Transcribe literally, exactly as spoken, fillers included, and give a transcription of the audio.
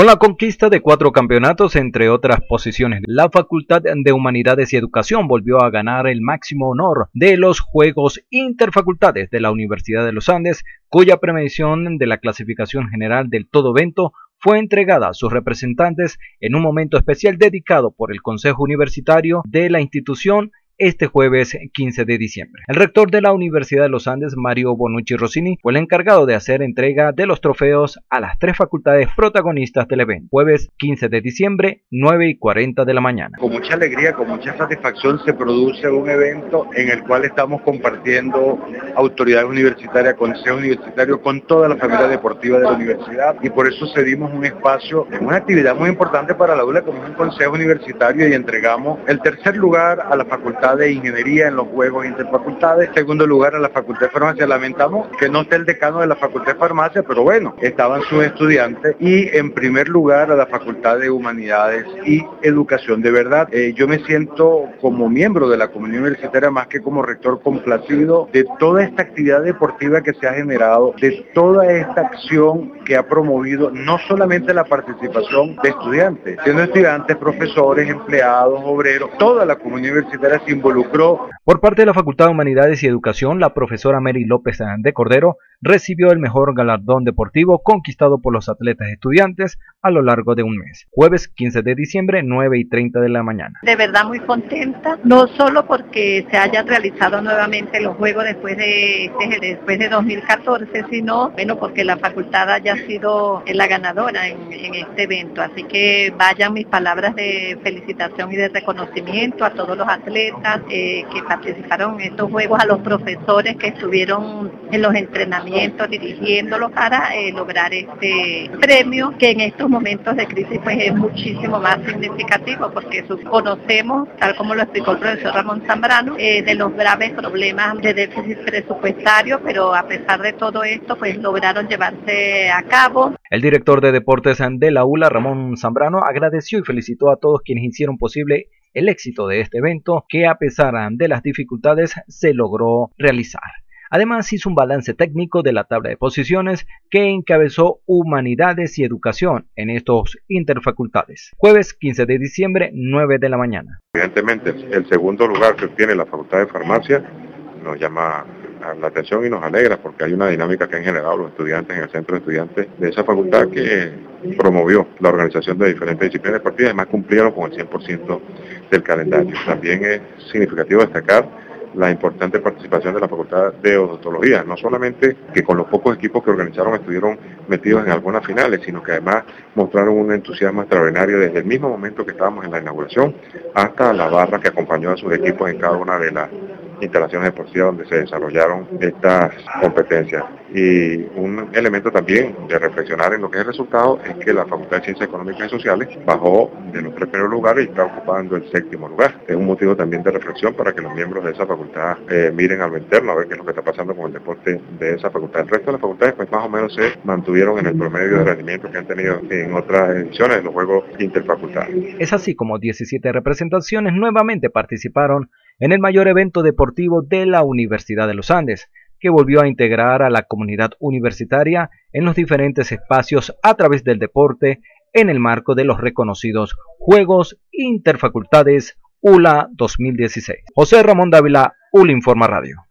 Con la conquista de cuatro campeonatos, entre otras posiciones, la Facultad de Humanidades y Educación volvió a ganar el máximo honor de los Juegos Interfacultades de la Universidad de los Andes, cuya premiación de la clasificación general del todo evento fue entregada a sus representantes en un momento especial dedicado por el Consejo Universitario de la institución este jueves quince de diciembre. El rector de la Universidad de los Andes, Mario Bonucci Rossini, fue el encargado de hacer entrega de los trofeos a las tres facultades protagonistas del evento. Jueves quince de diciembre, nueve y cuarenta de la mañana. Con mucha alegría, con mucha satisfacción se produce un evento en el cual estamos compartiendo autoridades universitarias, consejo universitario, con toda la familia deportiva de la universidad, y por eso cedimos un espacio en una actividad muy importante para la U L A, como es un consejo universitario, y entregamos el tercer lugar a la facultad de Ingeniería en los Juegos Interfacultades, segundo lugar a la Facultad de Farmacia. Lamentamos que no esté el decano de la Facultad de Farmacia, pero bueno, estaban sus estudiantes, y en primer lugar a la Facultad de Humanidades y Educación. De verdad, eh, yo me siento como miembro de la comunidad universitaria, más que como rector, complacido de toda esta actividad deportiva que se ha generado, de toda esta acción que ha promovido no solamente la participación de estudiantes, sino estudiantes, profesores, empleados, obreros, toda la comunidad universitaria se involucró. Por parte de la Facultad de Humanidades y Educación, la profesora Mary López de Cordero recibió el mejor galardón deportivo conquistado por los atletas estudiantes a lo largo de un mes. Jueves quince de diciembre, nueve y treinta de la mañana. De verdad muy contenta, no solo porque se hayan realizado nuevamente los Juegos después de, después de dos mil catorce, sino bueno, porque la facultad haya sido la ganadora en, en este evento. Así que vayan mis palabras de felicitación y de reconocimiento a todos los atletas eh, que participaron en estos Juegos, a los profesores que estuvieron en los entrenamientos dirigiéndolos para eh, lograr este premio, que en estos momentos de crisis pues es muchísimo más significativo, porque conocemos, tal como lo explicó el profesor Ramón Zambrano, eh, de los graves problemas de déficit presupuestario, pero a pesar de todo esto pues lograron llevarse a cabo. El director de deportes de la U L A, Ramón Zambrano, agradeció y felicitó a todos quienes hicieron posible el éxito de este evento, que a pesar de las dificultades se logró realizar. Además, hizo un balance técnico de la tabla de posiciones que encabezó Humanidades y Educación en estos interfacultades. Jueves quince de diciembre, nueve de la mañana. Evidentemente, el segundo lugar que obtiene la Facultad de Farmacia nos llama la atención y nos alegra, porque hay una dinámica que han generado los estudiantes en el centro de estudiantes de esa facultad, que promovió la organización de diferentes disciplinas deportivas. Además cumplieron con el cien por ciento del calendario. También es significativo destacar la importante participación de la Facultad de Odontología, no solamente que con los pocos equipos que organizaron estuvieron metidos en algunas finales, sino que además mostraron un entusiasmo extraordinario desde el mismo momento que estábamos en la inauguración hasta la barra que acompañó a sus equipos en cada una de las instalaciones deportivas donde se desarrollaron estas competencias. Y un elemento también de reflexionar en lo que es el resultado es que la Facultad de Ciencias Económicas y Sociales bajó de los tres primeros lugares y está ocupando el séptimo lugar. Es un motivo también de reflexión para que los miembros de esa facultad eh, miren a lo interno, a ver qué es lo que está pasando con el deporte de esa facultad. El resto de las facultades pues más o menos se mantuvieron en el promedio de rendimiento que han tenido en otras ediciones de los Juegos Interfacultades. Es así como diecisiete representaciones nuevamente participaron en el mayor evento deportivo de la Universidad de los Andes, que volvió a integrar a la comunidad universitaria en los diferentes espacios a través del deporte en el marco de los reconocidos Juegos Interfacultades U L A dos mil dieciséis. José Ramón Dávila, U L A Informa Radio.